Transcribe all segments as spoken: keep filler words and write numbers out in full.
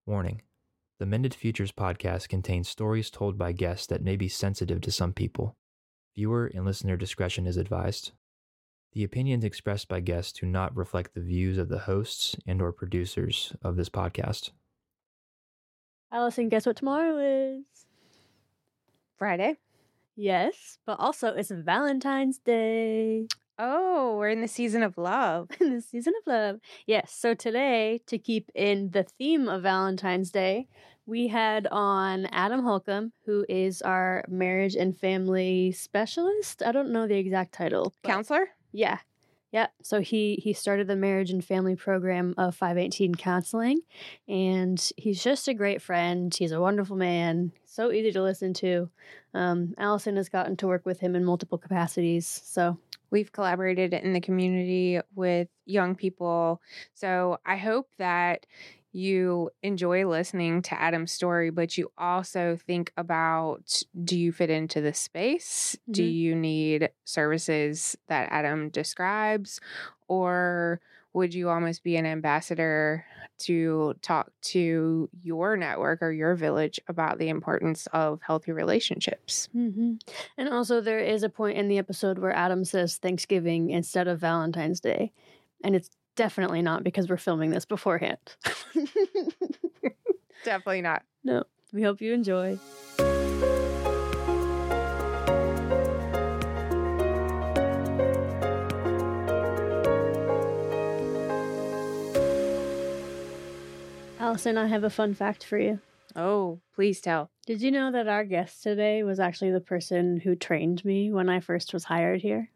Warning: the Mended Futures podcast contains stories told by guests that may be sensitive to some people. Viewer and listener discretion is advised. The opinions expressed by guests do not reflect the views of the hosts and or producers of this podcast. Allison, guess what tomorrow is? Friday. Yes, but also it's Valentine's Day. Oh, we're in the season of love. In the season of love. Yes, so today, to keep in the theme of Valentine's Day, we had on Adam Holcomb, who is our marriage and family specialist. I don't know the exact title. but- Counselor? Yeah. Yeah. So he he started the marriage and family program of five eighteen Counseling, and he's just a great friend. He's a wonderful man, so easy to listen to. Um, Allison has gotten to work with him in multiple capacities. So We've collaborated in the community with young people. So I hope that you enjoy listening to Adam's story, but you also think about, do you fit into the space? Do Mhm. you need services that Adam describes? Or would you almost be an ambassador to talk to your network or your village about the importance of healthy relationships? hmm And also, there is a point in the episode where Adam says Thanksgiving instead of Valentine's Day. And it's definitely not because we're filming this beforehand. Definitely not. No, we hope you enjoy. Allison, I have a fun fact for you. Oh, please tell. Did you know that our guest today was actually the person who trained me when I first was hired here?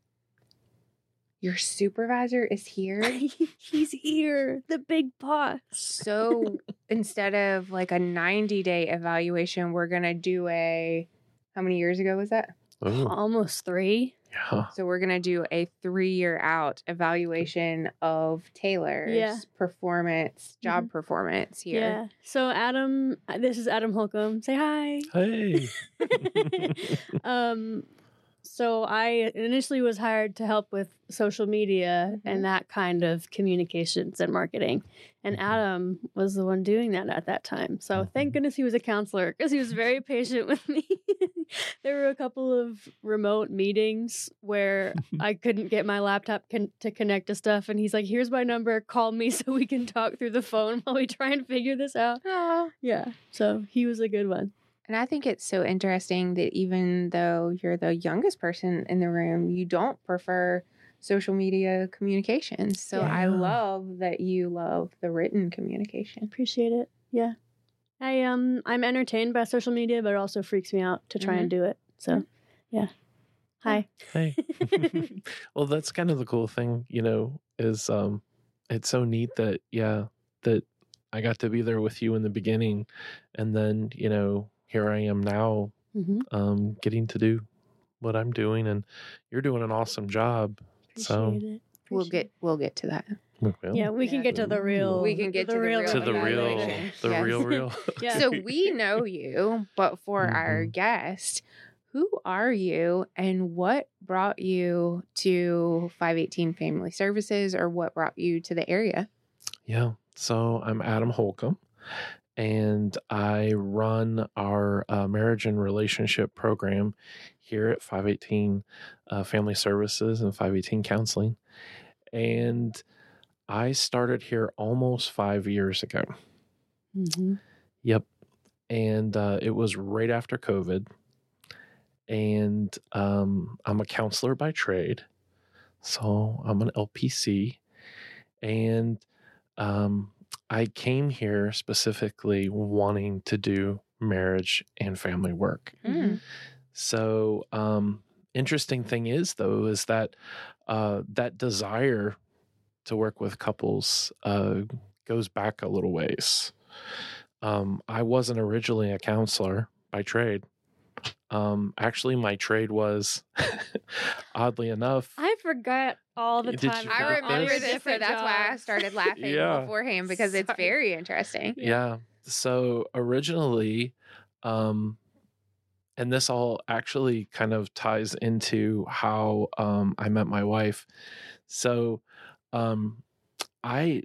Your supervisor is here. He's here, the big boss. So instead of like a ninety day evaluation, we're going to do a, how many years ago was that? Oh, Almost three. yeah. So we're going to do a three year out evaluation of Taylor's Yeah. performance, job performance here. Yeah. So Adam, this is Adam Holcomb. Say hi. Hey. um, so I initially was hired to help with social media Mhm. and that kind of communications and marketing. And Adam was the one doing that at that time. So thank goodness he was a counselor because he was very patient with me. There were a couple of remote meetings where I couldn't get my laptop con- to connect to stuff. And he's like, here's my number. Call me so we can talk through the phone while we try and figure this out. Aw. Yeah. So he was a good one. And I think it's so interesting that even though you're the youngest person in the room, you don't prefer social media communications. So I Yeah. love that you love the written communication. Appreciate it. Yeah. I um I'm entertained by social media, but it also freaks me out to try and do it. So yeah. Hi. Hey. Well, that's kind of the cool thing, you know, is um it's so neat that yeah, that I got to be there with you in the beginning, and then, you know, here I am now Mm-hmm. um getting to do what I'm doing, and you're doing an awesome job. So Appreciate it. We'll Appreciate get we'll get to that. we will. Yeah, we can Yeah. get to the real. We can get to the real to the real evaluation. the Yes. real real. Yeah. So we know you, but for our Mhm. guest, who are you and what brought you to five eighteen Family Services, or what brought you to the area? Yeah. So I'm Adam Holcomb, and I run our uh, marriage and relationship program here at five eighteen uh, Family Services and five eighteen Counseling. And I started here almost five years ago. Mm-hmm. Yep. And uh, it was right after COVID. And um, I'm a counselor by trade. So I'm an L P C. And um, I came here specifically wanting to do marriage and family work. Mm. So, um, interesting thing is, though, is that uh, that desire to work with couples uh, goes back a little ways. Um, I wasn't originally a counselor by trade. Um, actually, my trade was, oddly enough, I forgot all the Did you time. forget I this? remember your this, so different that's why I jobs. started laughing Yeah. beforehand, because it's Sorry. very interesting. Yeah. So originally, um, and this all actually kind of ties into how um, I met my wife. So um, I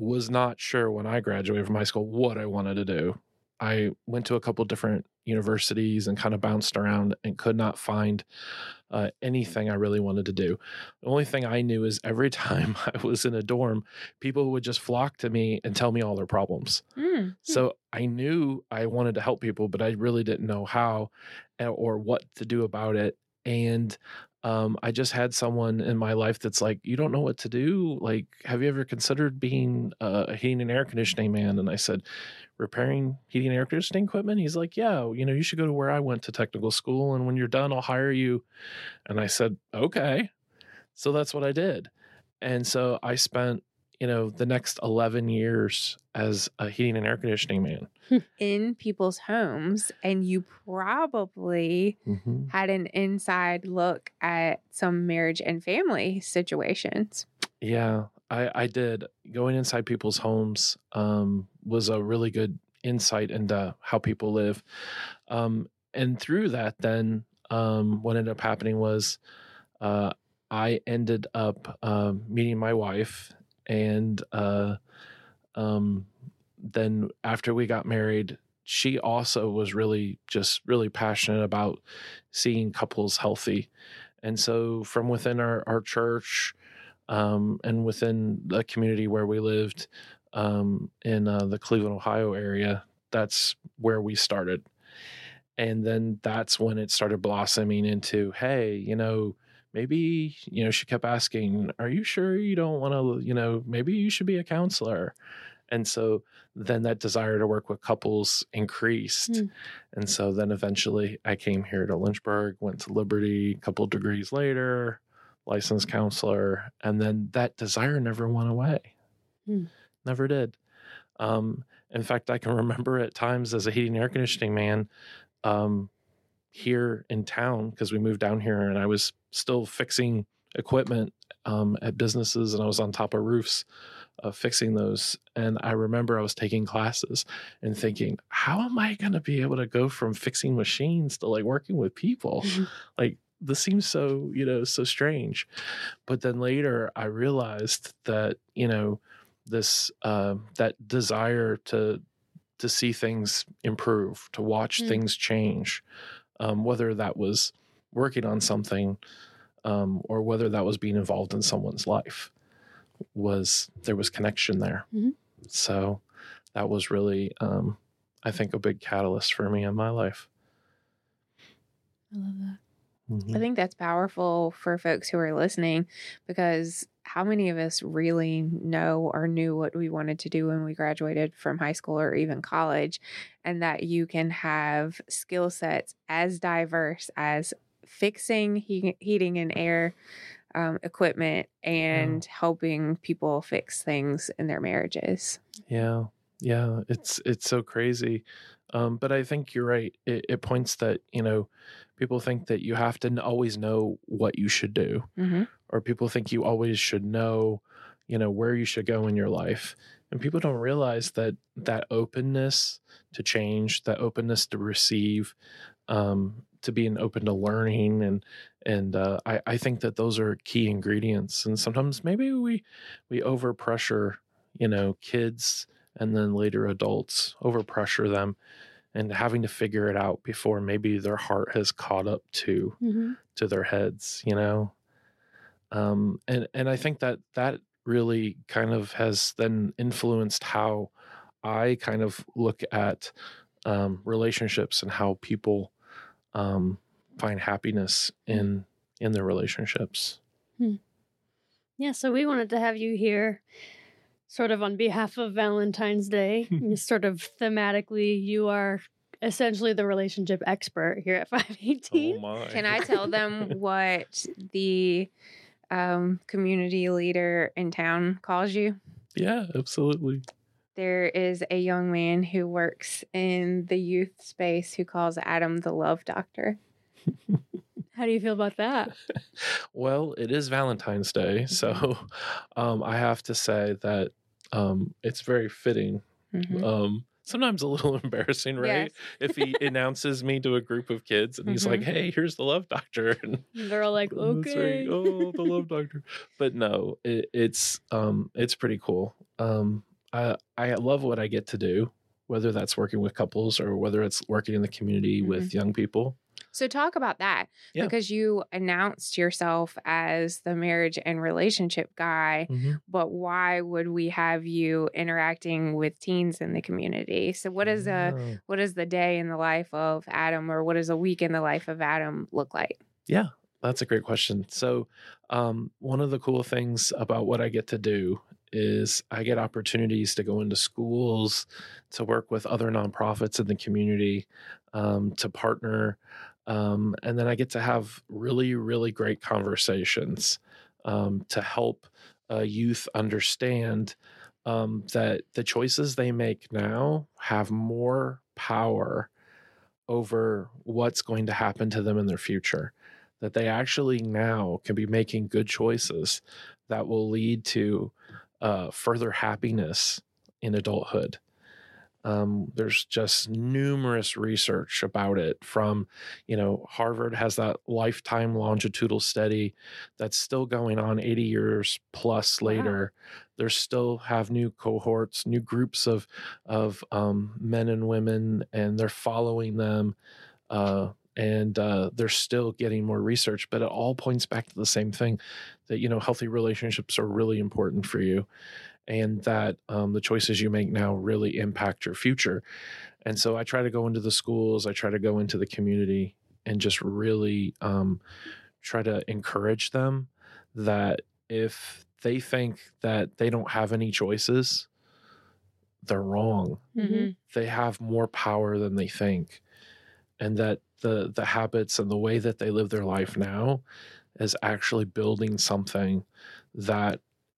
was not sure when I graduated from high school what I wanted to do. I went to a couple different universities and kind of bounced around and could not find uh, anything I really wanted to do. The only thing I knew is every time I was in a dorm, people would just flock to me and tell me all their problems. Mm. So I knew I wanted to help people, but I really didn't know how or what to do about it. And um, I just had someone in my life that's like, you don't know what to do? Like, have you ever considered being uh, a heating and air conditioning man? And I said, repairing heating and air conditioning equipment? He's like, yeah, you know, you should go to where I went to technical school. And when you're done, I'll hire you. And I said, okay. So that's what I did. And so I spent, you know, the next eleven years as a heating and air conditioning man in people's homes. And you probably mm-hmm. had an inside look at some marriage and family situations. Yeah, I, I did. Going inside people's homes um, was a really good insight into how people live. Um, and through that, then um, what ended up happening was uh, I ended up uh, meeting my wife. And uh, um, then after we got married, she also was really just really passionate about seeing couples healthy. And so from within our, our church, Um, and within the community where we lived um, in uh, the Cleveland, Ohio area, that's where we started. And then that's when it started blossoming into, hey, you know, maybe, you know, she kept asking, are you sure you don't want to, you know, maybe you should be a counselor? And so then that desire to work with couples increased. Mm. And so then eventually I came here to Lynchburg, went to Liberty, a couple of degrees later, licensed counselor, and then that desire never went away. Hmm. Never did. Um, in fact, I can remember at times as a heating and air conditioning man um, here in town, because we moved down here and I was still fixing equipment um, at businesses and I was on top of roofs uh, fixing those. And I remember I was taking classes and thinking, how am I going to be able to go from fixing machines to like working with people? Like, this seems so, you know, so strange. But then later I realized that, you know, this, uh, that desire to, to see things improve, to watch mm. things change, um, whether that was working on something, um, or whether that was being involved in someone's life, was, there was connection there. Mm-hmm. So that was really, um, I think a big catalyst for me in my life. I love that. I think that's powerful for folks who are listening, because how many of us really know or knew what we wanted to do when we graduated from high school or even college, and that you can have skill sets as diverse as fixing he- heating and air um, equipment and yeah. helping people fix things in their marriages. Yeah. Yeah. It's, it's so crazy. Um, but I think you're right. It, it points that, you know, people think that you have to always know what you should do, mm-hmm. or people think you always should know, you know, where you should go in your life. And people don't realize that that openness to change, that openness to receive, um, to being open to learning. And, and, uh, I, I think that those are key ingredients. And sometimes maybe we, we overpressure, you know, kids and then later adults, overpressure them and having to figure it out before maybe their heart has caught up to, mm-hmm. to their heads, you know? Um, and, and I think that that really kind of has then influenced how I kind of look at um, relationships and how people um, find happiness in, in their relationships. Hmm. Yeah. So we wanted to have you here sort of on behalf of Valentine's Day. Sort of thematically, you are essentially the relationship expert here at five eighteen. Oh my. Can I tell them what the um, community leader in town calls you? Yeah, absolutely. There is a young man who works in the youth space who calls Adam the love doctor. How do you feel about that? Well, it is Valentine's Day, so um, I have to say that um, it's very fitting. Mm-hmm. Um, sometimes a little embarrassing, right? Yes. If he announces me to a group of kids and he's mm-hmm. like, hey, here's the love doctor. And they're all like, okay. Oh, the love doctor. But no, it, it's um, it's pretty cool. Um, uh, I love what I get to do, whether that's working with couples or whether it's working in the community Mhm. with young people. So talk about that Yeah. because you announced yourself as the marriage and relationship guy, Mm-hmm. but why would we have you interacting with teens in the community? So what is a Oh. what is the day in the life of Adam, or what does a week in the life of Adam look like? Yeah, that's a great question. So, um, one of the cool things about what I get to do is I get opportunities to go into schools, to work with other nonprofits in the community, um, to partner. Um, and then I get to have really, really great conversations um, to help uh, youth understand um, that the choices they make now have more power over what's going to happen to them in their future. That they actually now can be making good choices that will lead to uh, further happiness in adulthood. Um, there's just numerous research about it from, you know, Harvard has that lifetime longitudinal study that's still going on eighty years plus later. Wow. There's still have new cohorts, new groups of, of um, men and women, and they're following them. Uh, and uh, they're still getting more research, but it all points back to the same thing, that, you know, healthy relationships are really important for you, and that um, the choices you make now really impact your future. And so I try to go into the schools, I try to go into the community and just really um, try to encourage them that if they think that they don't have any choices, they're wrong. Mm-hmm. They have more power than they think. And that the the habits and the way that they live their life now is actually building something that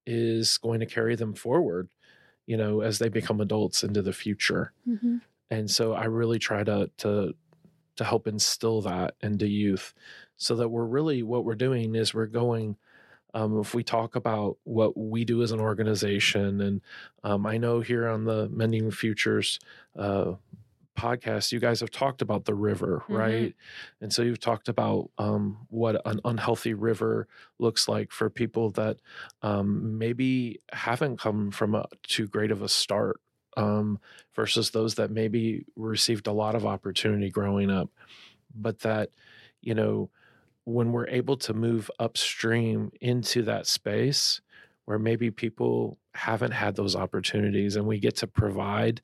is going to carry them forward, you know, as they become adults into the future. Mm-hmm. And so I really try to to to help instill that into youth, so that we're really, what we're doing is we're going, um, if we talk about what we do as an organization, and um, I know here on the Mending Futures uh, podcast, you guys have talked about the river, Mm-hmm. right? And so you've talked about um, what an unhealthy river looks like for people that um, maybe haven't come from a too great of a start, um, versus those that maybe received a lot of opportunity growing up. But that, you know, when we're able to move upstream into that space where maybe people haven't had those opportunities, and we get to provide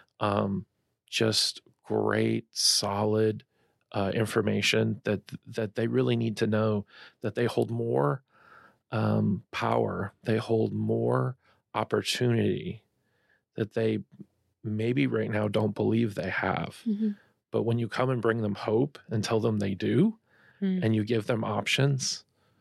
um, just great, solid uh, information that that they really need to know, that they hold more um, power, they hold more opportunity that they maybe right now don't believe they have. Mm-hmm. But when you come and bring them hope and tell them they do, Mm-hmm. and you give them options,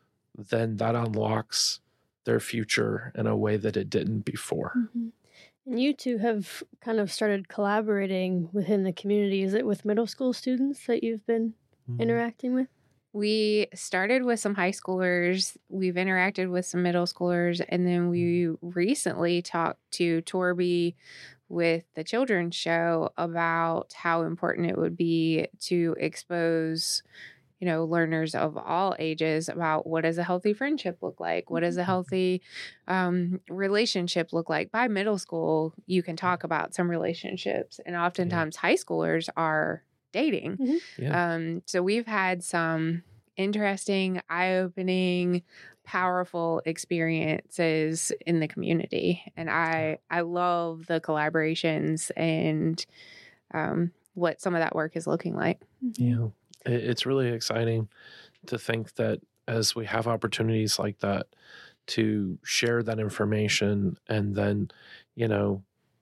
then that unlocks their future in a way that it didn't before. Mm-hmm. And you two have kind of started collaborating within the community. Is it with middle school students that you've been Mhm. interacting with? We started with some high schoolers. We've interacted with some middle schoolers. And then we recently talked to Torby with the children's show about how important it would be to expose, you know, learners of all ages about what does a healthy friendship look like? What does a healthy um, relationship look like? By middle school, you can talk about some relationships, and oftentimes high schoolers are dating. Mm-hmm. Yeah. Um, so we've had some interesting, eye-opening, powerful experiences in the community, and I I love the collaborations and um, what some of that work is looking like. Yeah. It- It's really exciting to think that as we have opportunities like that to share that information, and then, you know,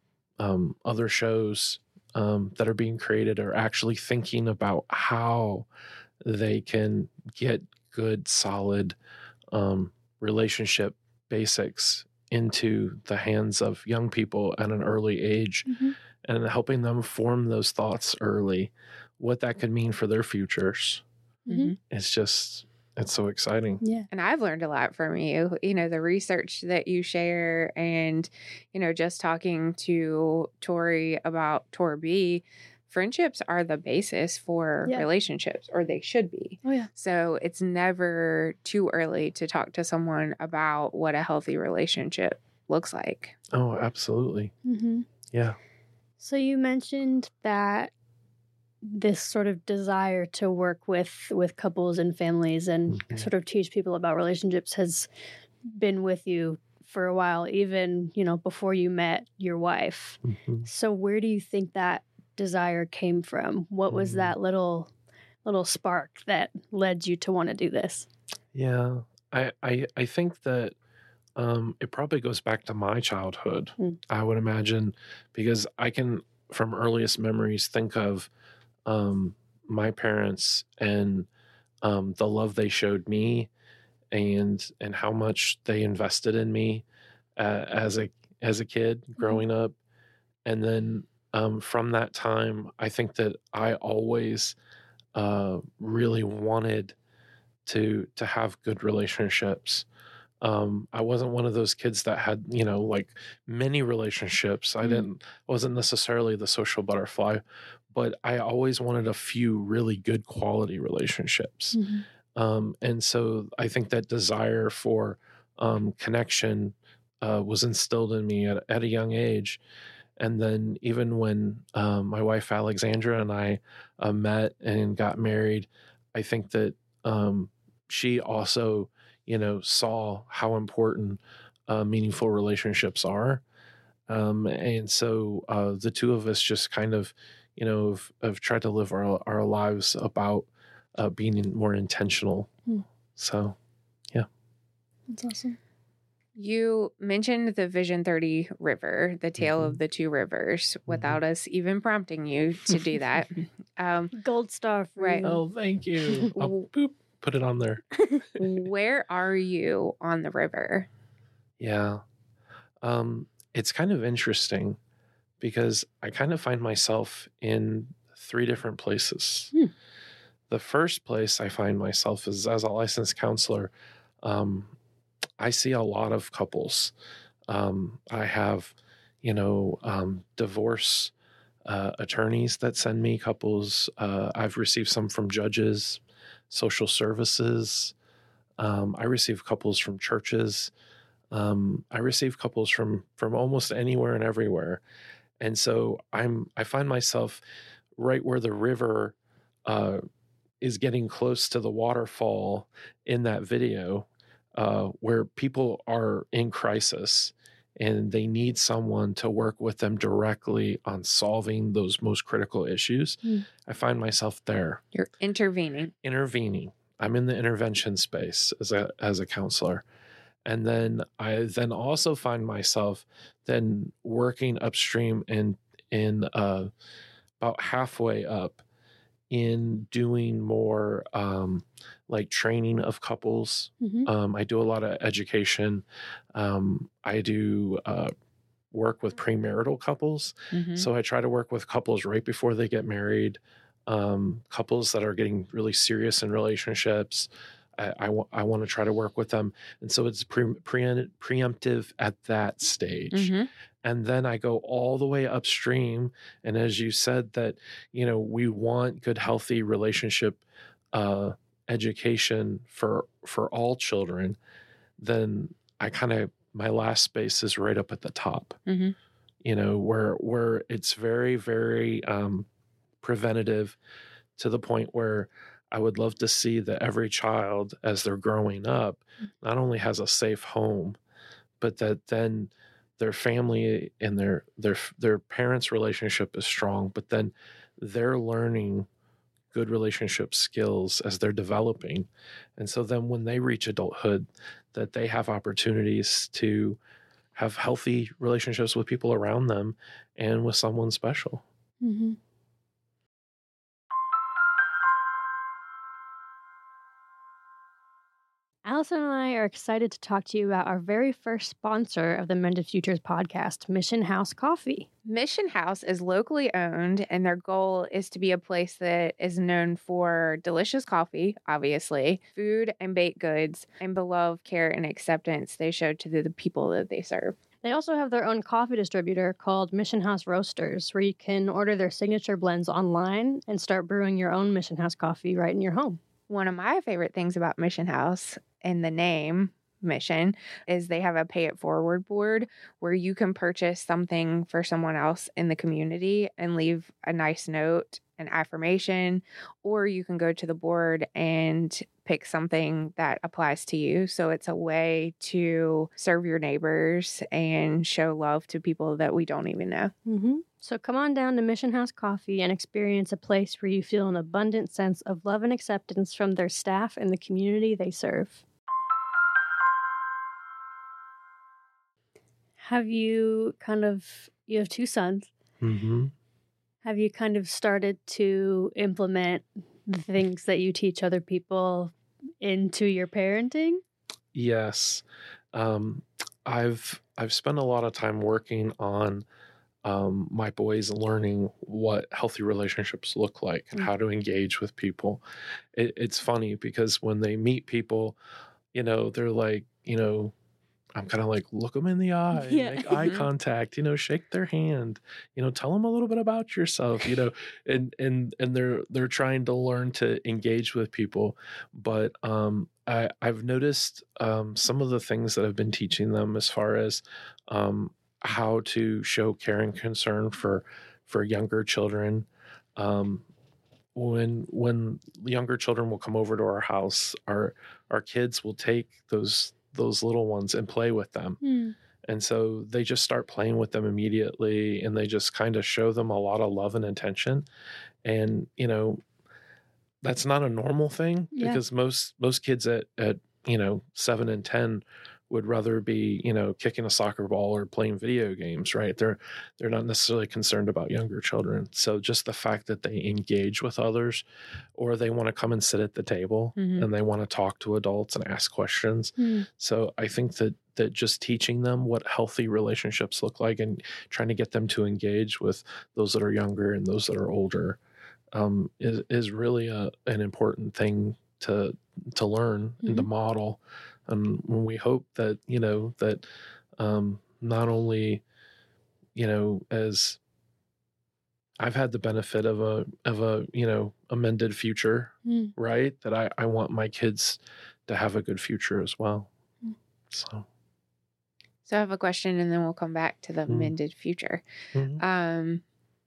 um, other shows um, that are being created are actually thinking about how they can get good, solid um, relationship basics into the hands of young people at an early age, Mm-hmm. and helping them form those thoughts early, what that could mean for their futures. Mm-hmm. It's just, it's so exciting. Yeah. And I've learned a lot from you, you know, the research that you share, and, you know, just talking to Tori about Torby, friendships are the basis for Yeah. relationships, or they should be. Oh, yeah. So it's never too early to talk to someone about what a healthy relationship looks like. Oh, absolutely. Mm-hmm. Yeah. So you mentioned that this sort of desire to work with with couples and families and Mhm. sort of teach people about relationships has been with you for a while, even, you know, before you met your wife. Mhm. So where do you think that desire came from? What was Mm. that little little spark that led you to want to do this? Yeah. I, I, I think that um, it probably goes back to my childhood, Mm. I would imagine, because I can, from earliest memories, think of um, my parents and um, the love they showed me and and how much they invested in me uh, as a as a kid growing up. And then um, from that time, I think that I always uh, really wanted to to have good relationships. Um, I wasn't one of those kids that had, you know, like many relationships. I Mm. didn't wasn't necessarily the social butterfly, but I always wanted a few really good quality relationships. Mm-hmm. Um, and so I think that desire for um, connection uh, was instilled in me at, at a young age. And then even when um, my wife Alexandra and I uh, met and got married, I think that um, she also, you know, saw how important uh, meaningful relationships are. Um, and so uh, the two of us just kind of, you know, have, have tried to live our, our lives about uh, being more intentional. Hmm. So, yeah. That's awesome. You mentioned the Vision thirty River, the tale Mhm. of the two rivers, without us even prompting you to do that. um, Gold star for Right. you. Oh, thank you. I'll boop, put it on there. where are you on the river? Yeah. Um, it's kind of interesting because I kind of find myself in three different places. Hmm. The first place I find myself is as a licensed counselor. Um, I see a lot of couples. Um, I have, you know, um, divorce uh, attorneys that send me couples. Uh, I've received some from judges, social services. Um, I receive couples from churches. Um, I receive couples from from almost anywhere and everywhere, and so I'm I find myself right where the river uh, is getting close to the waterfall in that video, uh, where people are in crisis and they need someone to work with them directly on solving those most critical issues. Mm. I find myself there You're intervening. intervening. I'm in the intervention space as a as a counselor. And then I then also find myself then working upstream and in uh, about halfway up in doing more um, like training of couples. Mm-hmm. Um, I do a lot of education. Um, I do uh, work with premarital couples. Mhm. So I try to work with couples right before they get married, um, couples that are getting really serious in relationships. I, I, w- I want to try to work with them. And so it's pre- pre- preemptive at that stage. Mhm. And then I go all the way upstream. And as you said, that, you know, we want good, healthy relationship uh, education for for all children. Then I kind of, my last space is right up at the top, Mhm. you know, where where it's very, very um, preventative to the point where I would love to see that every child, as they're growing up, not only has a safe home, but that then their family and their their their parents' relationship is strong, but then they're learning good relationship skills as they're developing. And so then when they reach adulthood, that they have opportunities to have healthy relationships with people around them and with someone special. Mm-hmm. Allison and I are excited to talk to you about our very first sponsor of the Mended Futures podcast, Mission House Coffee. Mission House is locally owned, and their goal is to be a place that is known for delicious coffee, obviously, food and baked goods, and beloved care and acceptance they show to the, the people that they serve. They also have their own coffee distributor called Mission House Roasters, where you can order their signature blends online and start brewing your own Mission House coffee right in your home. One of my favorite things about Mission House and the name mission is they have a pay it forward board where you can purchase something for someone else in the community and leave a nice note, an affirmation, or you can go to the board and pick something that applies to you. So it's a way to serve your neighbors and show love to people that we don't even know. Mm-hmm. So come on down to Mission House Coffee and experience a place where you feel an abundant sense of love and acceptance from their staff and the community they serve. Have you kind of, you have two sons. Mm-hmm. Have you kind of started to implement the things that you teach other people into your parenting? Yes. Um, I've I've spent a lot of time working on um, my boys learning what healthy relationships look like and Mm. how to engage with people. It, it's funny because when they meet people, you know, they're like, you know, I'm kind of like, look them in the eye, Yeah. make eye Mhm. contact, you know, shake their hand, you know, tell them a little bit about yourself, you know, and, and, and they're, they're trying to learn to engage with people. But, um, I, I've noticed, um, some of the things that I've been teaching them as far as, um, how to show care and concern for, for younger children. Um, when, when younger children will come over to our house, our, our kids will take those, those little ones and play with them. Mm. And so they just start playing with them immediately, and they just kind of show them a lot of love and attention. And, you know, that's not a normal thing Yeah. because most, most kids at, at, you know, seven and ten would rather be, you know, kicking a soccer ball or playing video games, right? They're, they're not necessarily concerned about younger children. So just the fact that they engage with others, or they want to come and sit at the table Mhm. and they want to talk to adults and ask questions. Mm. So I think that, that just teaching them what healthy relationships look like and trying to get them to engage with those that are younger and those that are older, um, is, is really a, an important thing to, to learn and to Mhm. model. And when we hope that, you know, that, um, not only, you know, as I've had the benefit of a, of a, you know, amended future, Mm. right? That I, I want my kids to have a good future as well. Mm. So. So I have a question and then we'll come back to the Mm. amended future. Mhm. Um,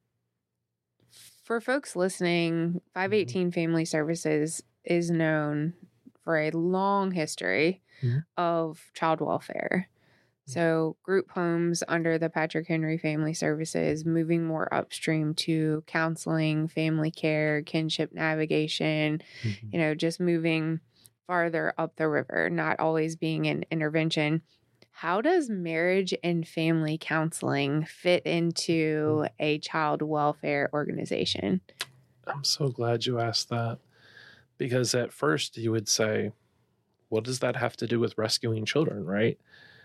for folks listening, five eighteen Family Services is known for a long history Mhm. of child welfare. So group homes under the Patrick Henry Family Services, moving more upstream to counseling, family care, kinship navigation, Mhm. you know, just moving farther up the river, not always being an intervention. How does marriage and family counseling fit into a child welfare organization? I'm so glad you asked that, because at first you would say, what does that have to do with rescuing children, right?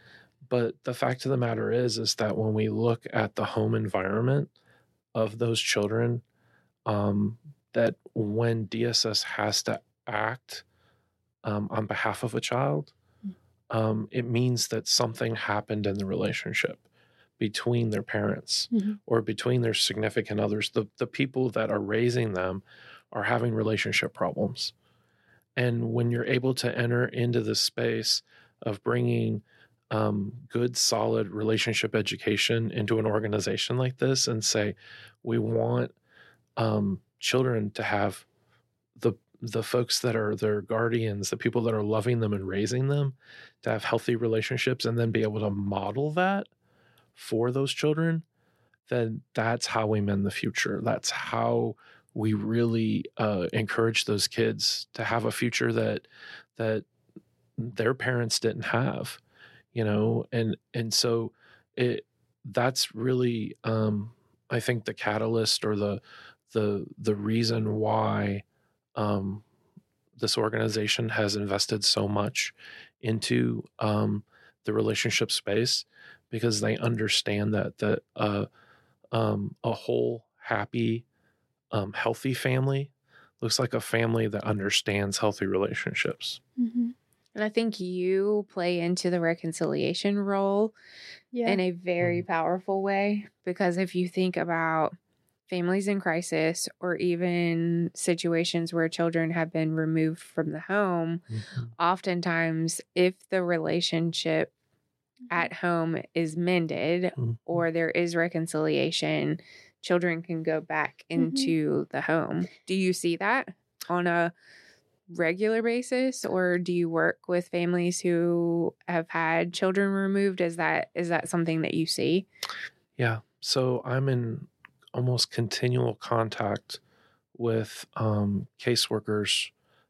But the fact of the matter is, is that when we look at the home environment of those children, um, that when D S S has to act um, on behalf of a child, um, it means that something happened in the relationship between their parents Mhm. or between their significant others. The, the people that are raising them are having relationship problems. And when you're able to enter into the space of bringing um, good, solid relationship education into an organization like this and say, we want um, children to have the the folks that are their guardians, the people that are loving them and raising them, to have healthy relationships and then be able to model that for those children, then that's how we mend the future. That's how we really uh, encourage those kids to have a future that that their parents didn't have, you know, and and so it that's really um, I think the catalyst or the the the reason why um, this organization has invested so much into um, the relationship space, because they understand that that uh, um, a whole, happy, um, healthy family looks like a family that understands healthy relationships. Mhm. And I think you play into the reconciliation role Yeah. in a very Mhm. powerful way, because if you think about families in crisis or even situations where children have been removed from the home, mm-hmm. oftentimes if the relationship at home is mended mm-hmm. or there is reconciliation, children can go back into mm-hmm. the home. Do you see that on a regular basis, or do you work with families who have had children removed? Is that is that something that you see? Yeah. So I'm in almost continual contact with um, caseworkers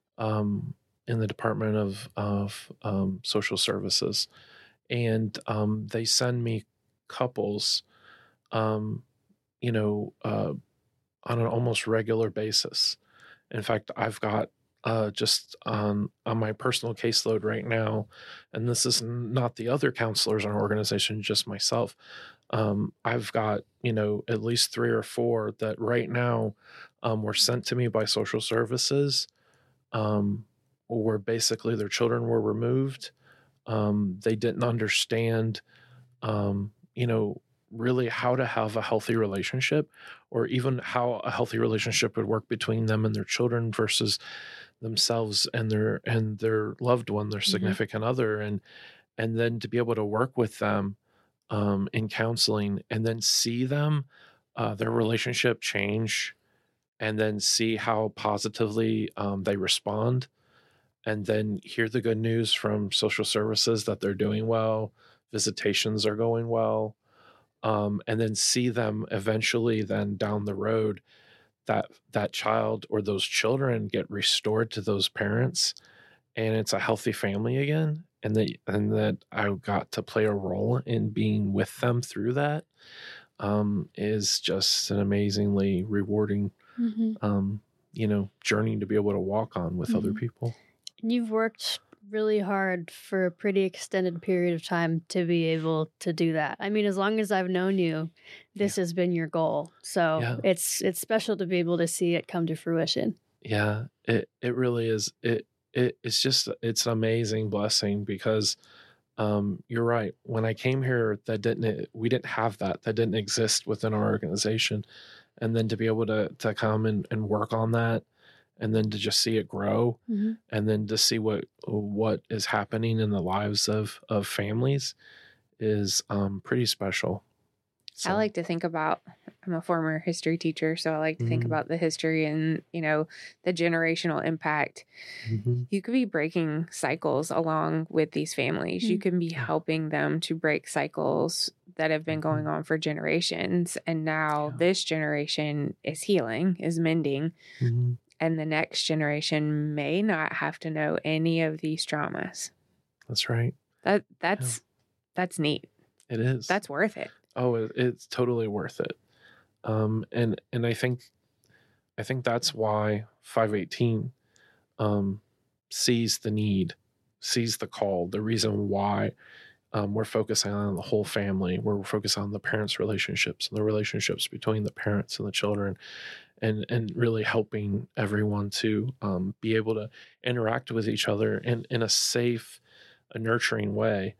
um, in the Department of, of um, Social Services. And um, they send me couples, um, you know, uh, on an almost regular basis. In fact, I've got uh, just on, on my personal caseload right now, and this is not the other counselors in our organization, just myself. Um, I've got, you know, at least three or four that right now um, were sent to me by social services, um, where basically their children were removed. Um, they didn't understand, um, you know, really how to have a healthy relationship, or even how a healthy relationship would work between them and their children versus themselves and their and their loved one, their significant mm-hmm. other, and and then to be able to work with them um, in counseling, and then see them, uh, their relationship change, and then see how positively um, they respond. And then hear the good news from social services that they're doing well, visitations are going well, um, and then see them eventually then down the road that that child or those children get restored to those parents, and it's a healthy family again, and that and that I got to play a role in being with them through that um, is just an amazingly rewarding, mm-hmm. um, you know, journey to be able to walk on with mm-hmm. other people. You've worked really hard for a pretty extended period of time to be able to do that. I mean, as long as I've known you, this yeah. has been your goal. So yeah. it's it's special to be able to see it come to fruition. Yeah, it it really is. It it it's just it's an amazing blessing because um, you're right. When I came here, that didn't we didn't have that. That didn't exist within our organization, and then to be able to to come and, and work on that. And then to just see it grow, mm-hmm. and then to see what what is happening in the lives of of families is um, pretty special. So. I like to think about, I'm a former history teacher, so I like to mm-hmm. think about the history and, you know, the generational impact. Mm-hmm. You could be breaking cycles along with these families. Mm-hmm. You can be helping them to break cycles that have been going on for generations. And now yeah. this generation is healing, is mending. Mm-hmm. And the next generation may not have to know any of these traumas. That's right. That that's yeah. that's neat. It is. That's worth it. Oh, it, it's totally worth it. Um, and and I think I think that's why five eighteen um, sees the need, sees the call, the reason why um, we're focusing on the whole family. We're focused on the parents' relationships and the relationships between the parents and the children. And, and really helping everyone to um, be able to interact with each other in, in a safe, a nurturing way.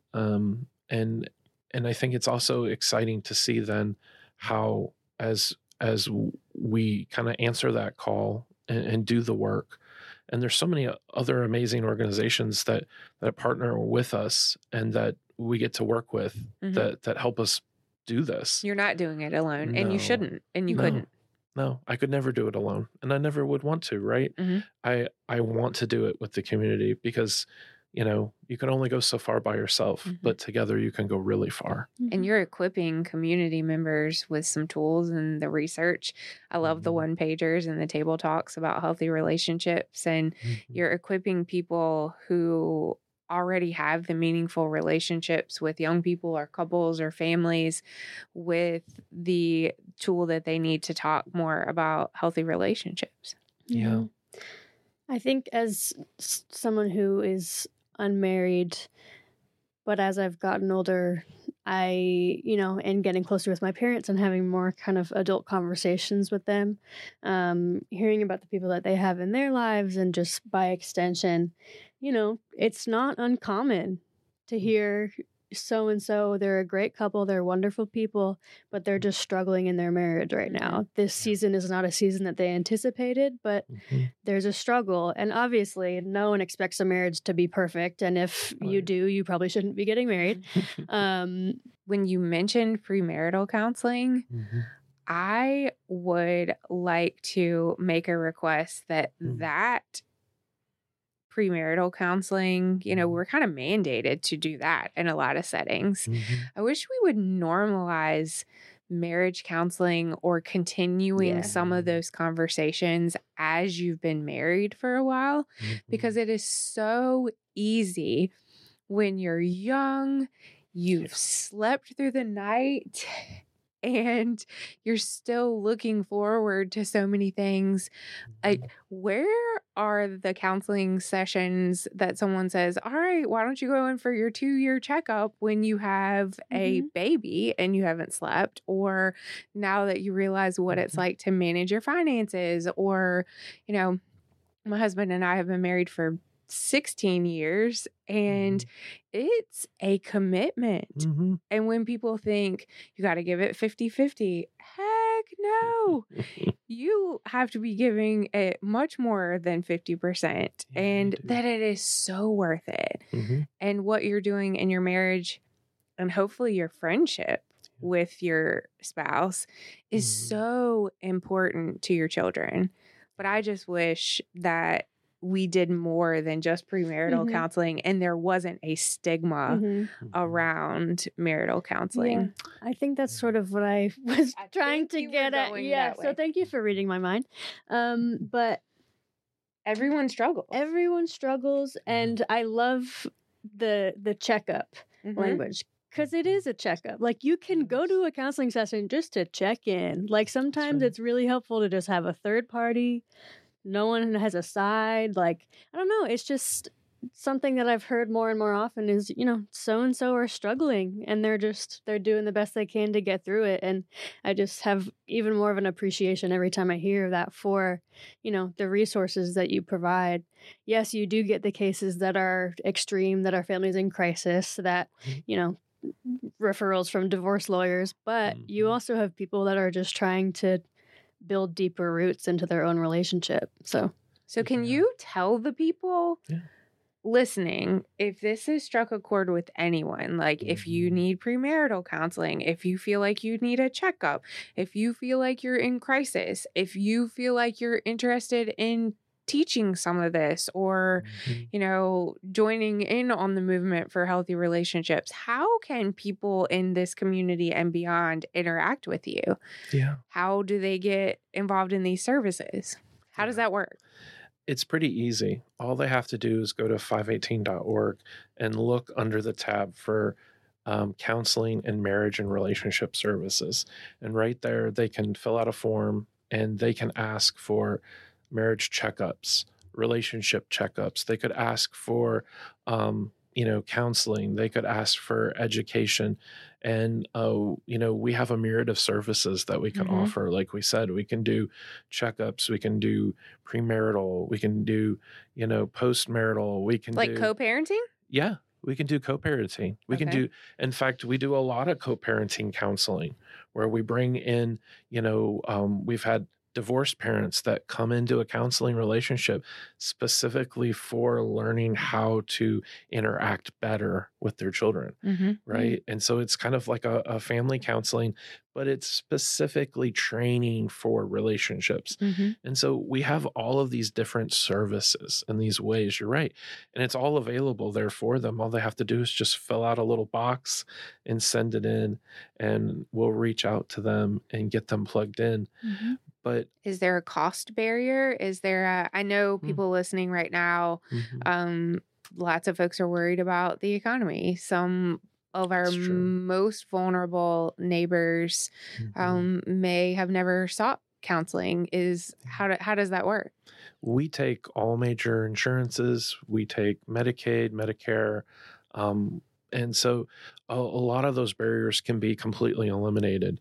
Um, and and I think it's also exciting to see then how as as we kind of answer that call and, and do the work. And there's so many other amazing organizations that that partner with us and that we get to work with mm-hmm. that that help us do this. You're not doing it alone, no. and you shouldn't, and you no. couldn't. No, I could never do it alone, and I never would want to, right? Mm-hmm. I I want to do it with the community because, you know, you can only go so far by yourself, mm-hmm. but together you can go really far. And you're equipping community members with some tools and the research. I love mm-hmm. the one pagers and the table talks about healthy relationships, and mm-hmm. you're equipping people who already have the meaningful relationships with young people or couples or families with the tool that they need to talk more about healthy relationships. Yeah. I think as someone who is unmarried, but as I've gotten older, I, you know, and getting closer with my parents and having more kind of adult conversations with them, um, hearing about the people that they have in their lives and just by extension, you know, it's not uncommon to hear so and so, they're a great couple, they're wonderful people, but they're just struggling in their marriage right Mhm. now. This season is not a season that they anticipated, but Mm-hmm. there's a struggle. And obviously, no one expects a marriage to be perfect. And if you Right. do, you probably shouldn't be getting married. Um, When you mentioned premarital counseling, Mm-hmm. I would like to make a request that Mm. that premarital counseling, you know, Mhm. we're kind of mandated to do that in a lot of settings. Mm-hmm. I wish we would normalize marriage counseling or continuing Yeah. some of those conversations as you've been married for a while, because it is so easy when you're young, you've Yeah. slept through the night, and you're still looking forward to so many things. Like, where are the counseling sessions that someone says, all right, why don't you go in for your two year checkup when you have a Mhm. baby and you haven't slept? Or now that you realize what it's Mhm. like to manage your finances? Or, you know, my husband and I have been married for sixteen years, and it's a commitment. Mm-hmm. And when people think you got to give it fifty fifty, heck no. You have to be giving it much more than fifty percent, Yeah, you and do. that it is so worth it. Mm-hmm. And what you're doing in your marriage and hopefully your friendship with your spouse is Mhm. so important to your children. But I just wish that we did more than just premarital Mhm. counseling, and there wasn't a stigma Mhm. around marital counseling. Yeah, I think that's sort of what I was I trying think to you were get at. going Yeah, that so way. thank you for reading my mind. Um, but Everyone struggles. everyone struggles, and I love the the checkup Mhm. language, because it is a checkup. Like, you can go to a counseling session just to check in. Like, sometimes right. it's really helpful to just have a third party. No one has a side. Like, I don't know. It's just something that I've heard more and more often is, you know, so and so are struggling, and they're just they're doing the best they can to get through it. And I just have even more of an appreciation every time I hear that for, you know, the resources that you provide. Yes, you do get the cases that are extreme, that are families in crisis, that, Mhm. you know, referrals from divorce lawyers, but you Mhm. also have people that are just trying to build deeper roots into their own relationship. So, So, can Yeah. you tell the people Yeah. listening, if this has struck a chord with anyone, like if you Mhm. need premarital counseling, if you feel like you need a checkup, if you feel like you're in crisis, if you feel like you're interested in teaching some of this, or Mhm. you know, joining in on the movement for healthy relationships, how can people in this community and beyond interact with you? Yeah. How do they get involved in these services? How does Yeah. that work? It's pretty easy. All they have to do is go to five eighteen dot org and look under the tab for um, counseling and marriage and relationship services. And right there, they can fill out a form and they can ask for marriage checkups, relationship checkups. They could ask for, um, you know, counseling. They could ask for education. And, uh, you know, we have a myriad of services that we can Mhm. offer. Like we said, we can do checkups, we can do premarital, we can do, you know, postmarital, we can Like do, co-parenting? yeah, we can do co-parenting. We can Okay. do, in fact, we do a lot of co-parenting counseling where we bring in, you know, um, we've had divorced parents that come into a counseling relationship specifically for learning how to interact better with their children, Mm-hmm. right? And so it's kind of like a, a family counseling, but it's specifically training for relationships. Mm-hmm. And so we have all of these different services and these ways, you're right. And it's all available there for them. All they have to do is just fill out a little box and send it in, and we'll reach out to them and get them plugged in. Mm-hmm. But is there a cost barrier? Is there a, I know people mm. listening right now, mm-hmm. um, lots of folks are worried about the economy. Some of our most vulnerable neighbors mm-hmm. um, may have never sought counseling. Is how do, how does that work? We take all major insurances. We take Medicaid, Medicare, um, and so a, a lot of those barriers can be completely eliminated.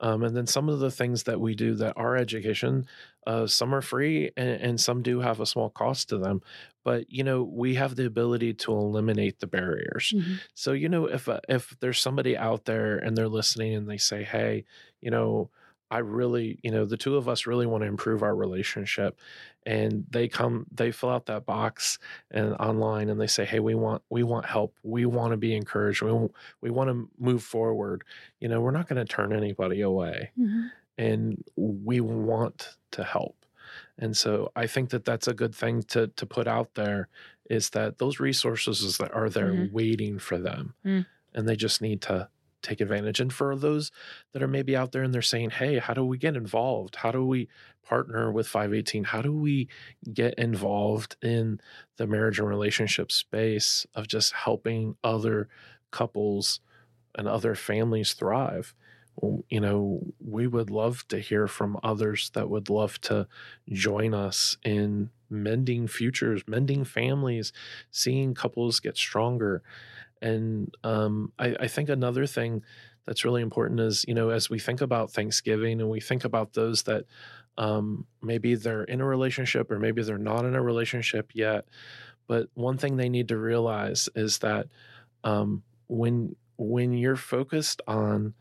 Um, and then some of the things that we do that are education, uh, some are free and, and some do have a small cost to them. But, you know, we have the ability to eliminate the barriers. Mm-hmm. So, you know, if, uh, if there's somebody out there and they're listening and they say, hey, you know, I really, you know, the two of us really want to improve our relationship, and they come, they fill out that box and online and they say, hey, we want, we want help. We want to be encouraged. We, we want to move forward. You know, we're not going to turn anybody away, Mm-hmm. and we want to help. And so I think that that's a good thing to, to put out there, is that those resources are there Mhm. waiting for them, Mm. and they just need to take advantage. And for those that are maybe out there and they're saying, hey, how do we get involved? How do we partner with five eighteen? How do we get involved in the marriage and relationship space of just helping other couples and other families thrive? Well, you know, we would love to hear from others that would love to join us in mending futures, mending families, seeing couples get stronger. And um, I, I think another thing that's really important is, you know, as we think about Thanksgiving and we think about those that um, maybe they're in a relationship or maybe they're not in a relationship yet, but one thing they need to realize is that um, when when you're focused on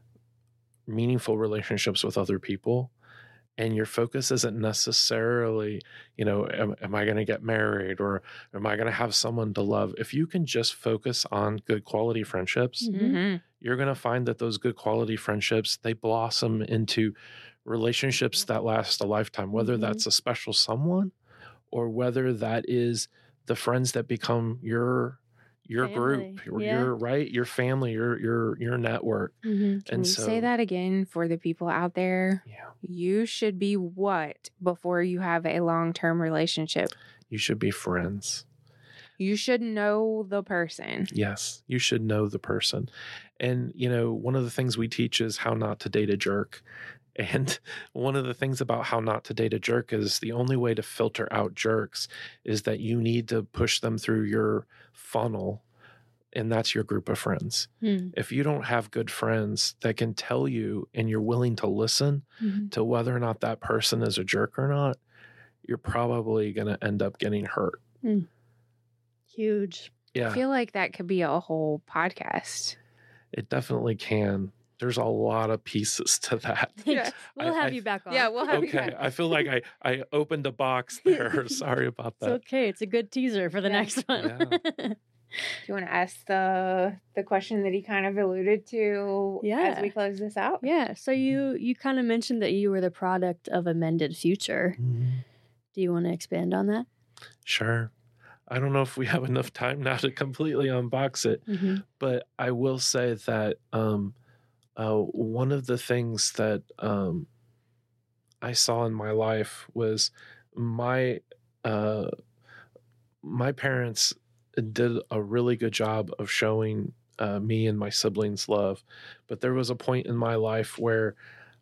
meaningful relationships with other people, and your focus isn't necessarily, you know, am, am I going to get married, or am I going to have someone to love? If you can just focus on good quality friendships, Mhm. Mm-hmm. you're going to find that those good quality friendships, they blossom into relationships that last a lifetime, whether Mhm. that's a special someone or whether that is the friends that become your your group, Family, your, yeah. your right, your family, your your your network. Mm-hmm. Can And you so, say that again for the people out there? yeah, You should be what before you have a long-term relationship? you should be friends. You should know the person. Yes, you should know the person. And, you know, one of the things we teach is how not to date a jerk. And one of the things about how not to date a jerk is the only way to filter out jerks is that you need to push them through your funnel, and that's your group of friends. Mm-hmm. If you don't have good friends that can tell you and you're willing to listen Mm-hmm. to whether or not that person is a jerk or not, you're probably going to end up getting hurt. Huge. Yeah. I feel like that could be a whole podcast. It definitely can. There's a lot of pieces to that. Yeah. We'll I- have I- you back on. Yeah, we'll have you Okay, back. I feel like I, I opened a box there. Sorry about It's that. okay. It's a good teaser for the Yeah. next one. Do you want to ask the the question that he kind of alluded to Yeah. as we close this out? Yeah. So you you kind of mentioned that you were the product of a mended future. Mhm. Do you want to expand on that? Sure. I don't know if we have enough time now to completely unbox it, Mm-hmm. but I will say that um, uh, one of the things that um, I saw in my life was my uh, my parents did a really good job of showing uh, me and my siblings love, but there was a point in my life where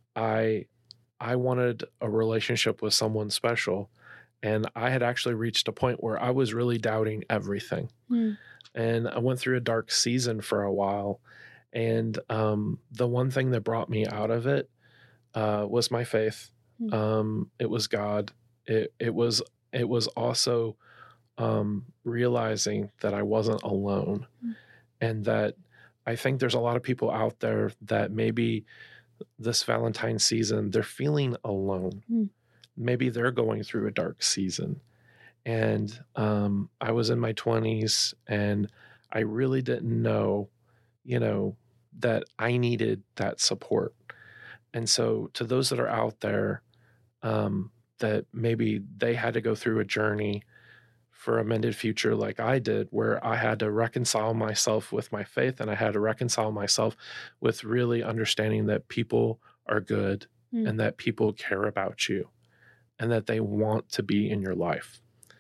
I I wanted a relationship with someone special, and I had actually reached a point where I was really doubting everything. Mm. And I went through a dark season for a while. And um, the one thing that brought me out of it uh, was my faith. Mm. Um, it was God. It, it was it was also um, realizing that I wasn't alone, Mm. and that I think there's a lot of people out there that maybe this Valentine's season they're feeling alone. Mm. Maybe they're going through a dark season. And um, I was in my twenties and I really didn't know, you know, that I needed that support. And so to those that are out there um, that maybe they had to go through a journey for a mended future like I did, where I had to reconcile myself with my faith and I had to reconcile myself with really understanding that people are good Mm. and that people care about you and that they want to be in your life.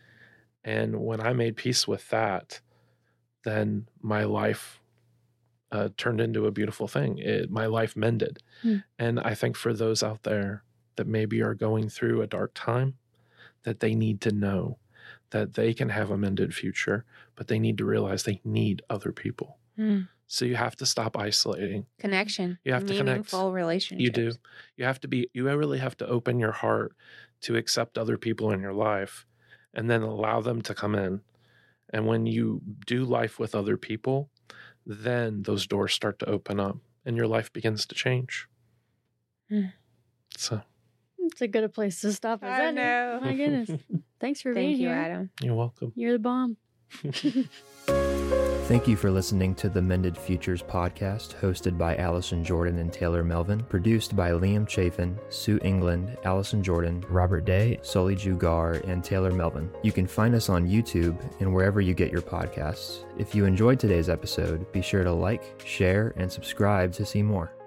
And when I made peace with that, then my life uh, turned into a beautiful thing. It, my life mended. Mm. And I think for those out there that maybe are going through a dark time, that they need to know that they can have a mended future, but they need to realize they need other people. Mm. So you have to stop isolating. Connection. You have to connect. Meaningful relationships. You do. You have to be, you really have to open your heart to accept other people in your life and then allow them to come in. And when you do life with other people, then those doors start to open up and your life begins to change. Mm. So It's a good place to stop. As I any. know. My goodness. Thanks for being Thank you, here. Adam. you're welcome. You're the bomb. Thank you for listening to the Mended Futures podcast, hosted by Allison Jordan and Taylor Melvin, produced by Liam Chafin, Sue England, Allison Jordan, Robert Day, Sully Jugar, and Taylor Melvin. You can find us on YouTube and wherever you get your podcasts. If you enjoyed today's episode, be sure to like, share, and subscribe to see more.